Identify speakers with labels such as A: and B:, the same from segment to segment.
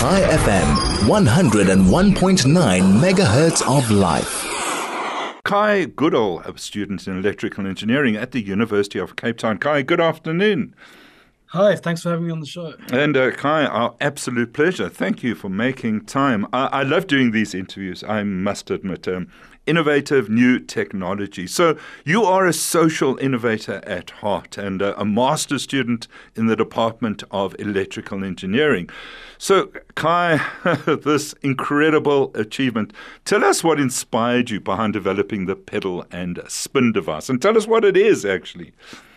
A: Chai FM, 101.9 megahertz of life.
B: Kai Goodall, a student in electrical engineering at the University of Cape Town. Kai, good afternoon.
C: Hi, thanks for having me on the show.
B: And Kai, our absolute pleasure. Thank you for making time. I love doing these interviews, I must admit. Innovative new technology. So you are a social innovator at heart and a master's student in the Department of Electrical Engineering. So Kai, this incredible achievement, tell us what inspired you behind developing the pedal and spin device, and tell us what it is actually.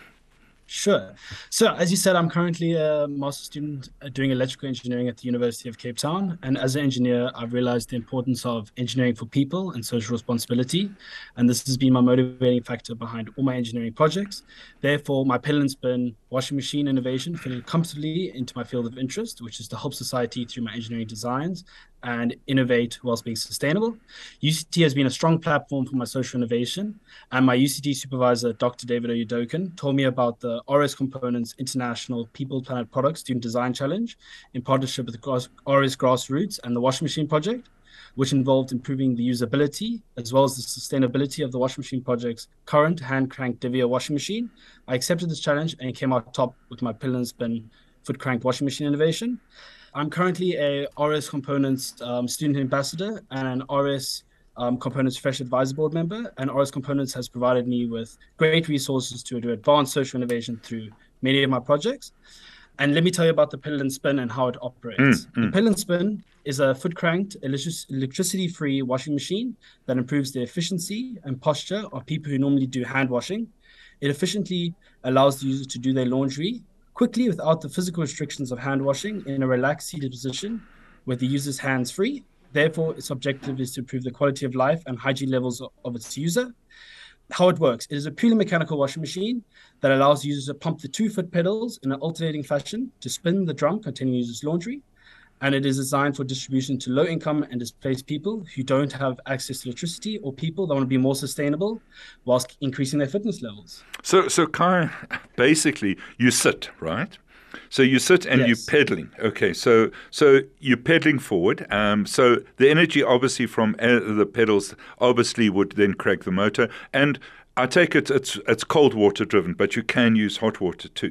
C: Sure. So as you said, I'm currently a master's student doing electrical engineering at the University of Cape Town. And as an engineer, I've realized the importance of engineering for people and social responsibility. And this has been my motivating factor behind all my engineering projects. Therefore, my pedal and spin washing machine innovation fitted comfortably into my field of interest, which is to help society through my engineering designs and innovate whilst being sustainable. UCT has been a strong platform for my social innovation, and my UCT supervisor, Dr. David Oyudokan, told me about the RS Components International People Planet Products Student Design Challenge in partnership with RS Grassroots and the Washing Machine Project, which involved improving the usability as well as the sustainability of the washing machine project's current hand-crank Devia washing machine. I accepted this challenge and came out top with my pedal and spin foot crank washing machine innovation. I'm currently a RS Components student ambassador and an RS Components Fresh Advisor Board member, and RS Components has provided me with great resources to do advanced social innovation through many of my projects. And let me tell you about the pedal and spin and how it operates. The pedal and spin is a foot-cranked, electricity-free washing machine that improves the efficiency and posture of people who normally do hand washing. It efficiently allows the user to do their laundry quickly without the physical restrictions of hand washing in a relaxed seated position with the user's hands free. Therefore, its objective is to improve the quality of life and hygiene levels of its user. How it works: it is a purely mechanical washing machine that allows users to pump the 2 foot pedals in an alternating fashion to spin the drum containing users' laundry. And it is designed for distribution to low-income and displaced people who don't have access to electricity, or people that want to be more sustainable whilst increasing their fitness levels.
B: So Kai, basically, you sit, right? So you sit and
C: Yes.
B: you're pedaling. Okay, so you're pedaling forward. So the energy, obviously, from the pedals, obviously, would then crank the motor. And I take it it's cold water driven, but you can use hot water too.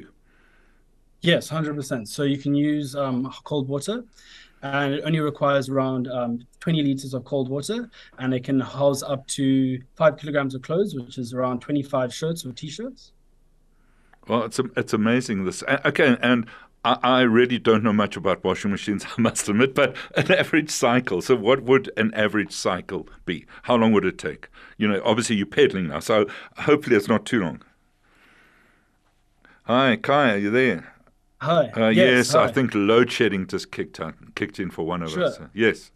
C: Yes, 100%. So you can use cold water, and it only requires around 20 liters of cold water, and it can house up to 5 kilograms of clothes, which is around 25 shirts or T-shirts.
B: Well, it's amazing this. Okay, and I really don't know much about washing machines, I must admit, but an average cycle. So what would an average cycle be? How long would it take? You know, obviously you're pedaling now, so hopefully it's not too long. Hi, Kai, are you there?
C: Hi.
B: Yes,
C: hi.
B: I think load shedding just kicked in for one of
C: Sure.
B: us. Yes.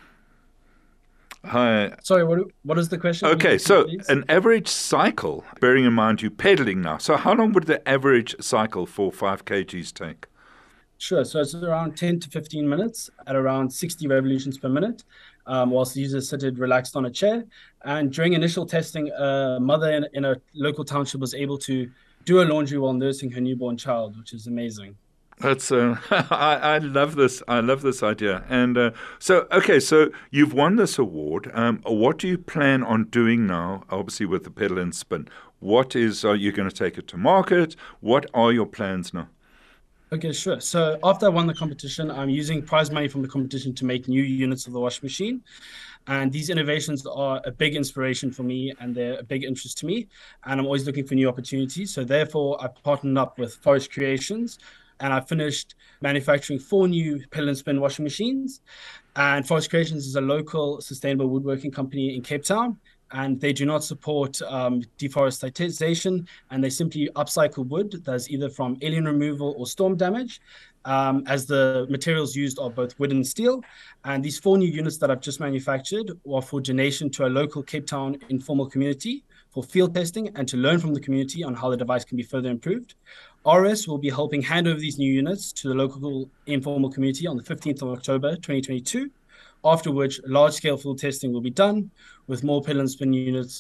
B: Hi.
C: Sorry, what is the question?
B: Okay,
C: Please?
B: so an average cycle, bearing in mind you're pedaling now, so how long would the average cycle for 5 kgs take?
C: Sure. So it's around 10 to 15 minutes at around 60 revolutions per minute, whilst the user is seated relaxed on a chair. And during initial testing, a mother in a local township was able to do her laundry while nursing her newborn child, which is amazing.
B: That's I love this. I love this idea. And so you've won this award. What do you plan on doing now? Obviously, with the pedal and spin, are you going to take it to market? What are your plans now?
C: Okay, sure. So after I won the competition, I'm using prize money from the competition to make new units of the washing machine. And these innovations are a big inspiration for me, and they're a big interest to me. And I'm always looking for new opportunities. So therefore, I partnered up with Forest Creations, and I finished manufacturing 4 new pedal and spin washing machines. And Forest Creations is a local sustainable woodworking company in Cape Town, and they do not support deforestation, and they simply upcycle wood that's either from alien removal or storm damage, as the materials used are both wood and steel. And these 4 new units that I've just manufactured are for donation to a local Cape Town informal community for field testing and to learn from the community on how the device can be further improved. RS will be helping hand over these new units to the local informal community on the 15th of October, 2022, after which large-scale field testing will be done with more pedal and spin units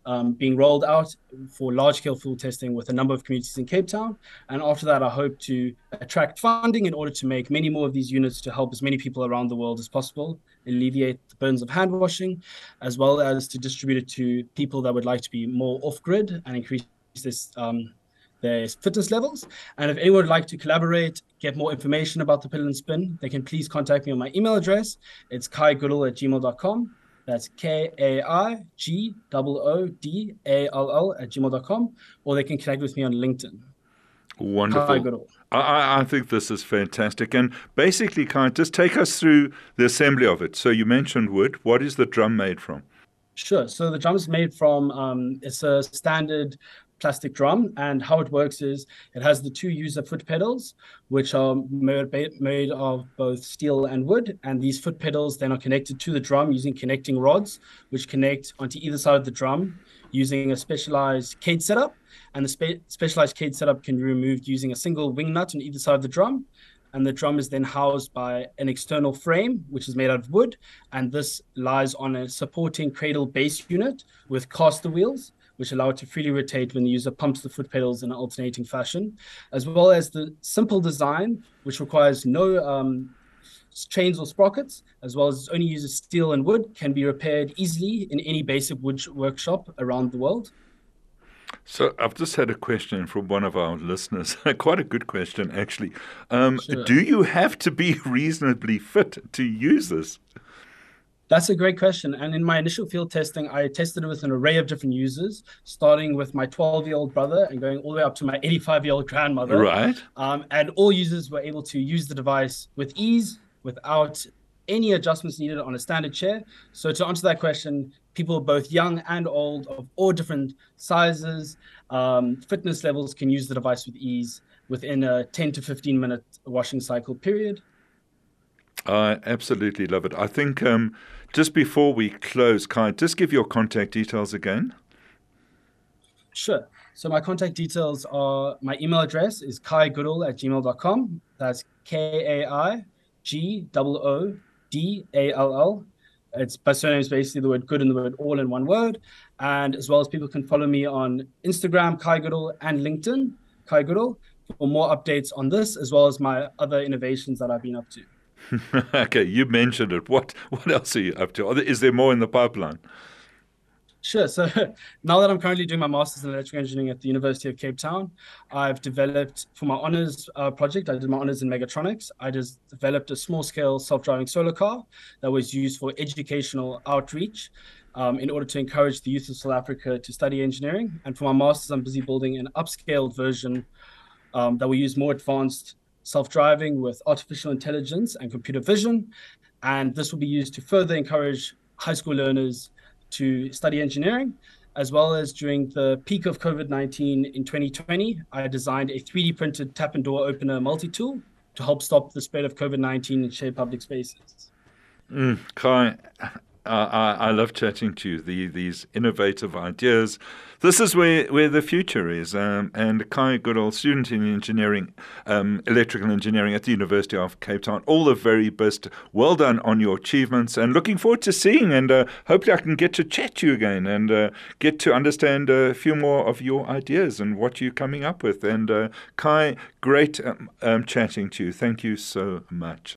C: being rolled out for large-scale field testing with a number of communities in Cape Town. And after that, I hope to attract funding in order to make many more of these units to help as many people around the world as possible, alleviate the burdens of hand washing, as well as to distribute it to people that would like to be more off-grid and increase this their fitness levels. And if anyone would like to collaborate, get more information about the Piddle and Spin, they can please contact me on my email address. It's kaigoodall@gmail.com. That's KAIGOODALL@gmail.com, or they can connect with me on LinkedIn.
B: Wonderful.
C: Kai Goodall.
B: I think this is fantastic. And basically, Kai, just take us through the assembly of it. So you mentioned wood. What is the drum made from?
C: Sure. So the drum is made from, it's a standard plastic drum, and how it works is it has the two user foot pedals, which are made of both steel and wood, and these foot pedals then are connected to the drum using connecting rods, which connect onto either side of the drum using a specialized cage setup, and the specialized cage setup can be removed using a single wing nut on either side of the drum. And the drum is then housed by an external frame, which is made out of wood, and this lies on a supporting cradle base unit with caster wheels, which allow it to freely rotate when the user pumps the foot pedals in an alternating fashion, as well as the simple design, which requires no chains or sprockets, as well as only uses steel and wood, can be repaired easily in any basic wood workshop around the world.
B: So I've just had a question from one of our listeners, quite a good question, actually.
C: Sure.
B: Do you have to be reasonably fit to use this?
C: That's a great question. And in my initial field testing, I tested it with an array of different users, starting with my 12-year-old brother and going all the way up to my 85-year-old grandmother.
B: Right.
C: And all users were able to use the device with ease, without any adjustments needed on a standard chair. So to answer that question, people both young and old of all different sizes, fitness levels can use the device with ease within a 10 to 15 minute washing cycle period.
B: I absolutely love it. I think just before we close, Kai, just give your contact details again.
C: Sure. So my contact details are, my email address is kaigoodall@gmail.com. That's KAIGOODALL. My surname is basically the word good and the word all in one word. And as well as people can follow me on Instagram, Kai Goodall, and LinkedIn, Kai Goodall, for more updates on this, as well as my other innovations that I've been up to.
B: Okay, you mentioned it. What else are you up to? Is there more in the pipeline?
C: Sure. So now that I'm currently doing my master's in electrical engineering at the University of Cape Town, I've developed, for my honors project, I did my honors in mechatronics. I just developed a small-scale self-driving solar car that was used for educational outreach in order to encourage the youth of South Africa to study engineering. And for my master's, I'm busy building an upscaled version that will use more advanced self-driving with artificial intelligence and computer vision. And this will be used to further encourage high school learners to study engineering, as well as during the peak of COVID-19 in 2020, I designed a 3D printed tap and door opener multi-tool to help stop the spread of COVID-19 in shared public spaces.
B: Kai, I love chatting to you, these innovative ideas. This is where the future is. And Kai Goodall, student in engineering, electrical engineering at the University of Cape Town, all the very best. Well done on your achievements, and looking forward to seeing, and hopefully I can get to chat to you again and get to understand a few more of your ideas and what you're coming up with. And Kai, great chatting to you. Thank you so much.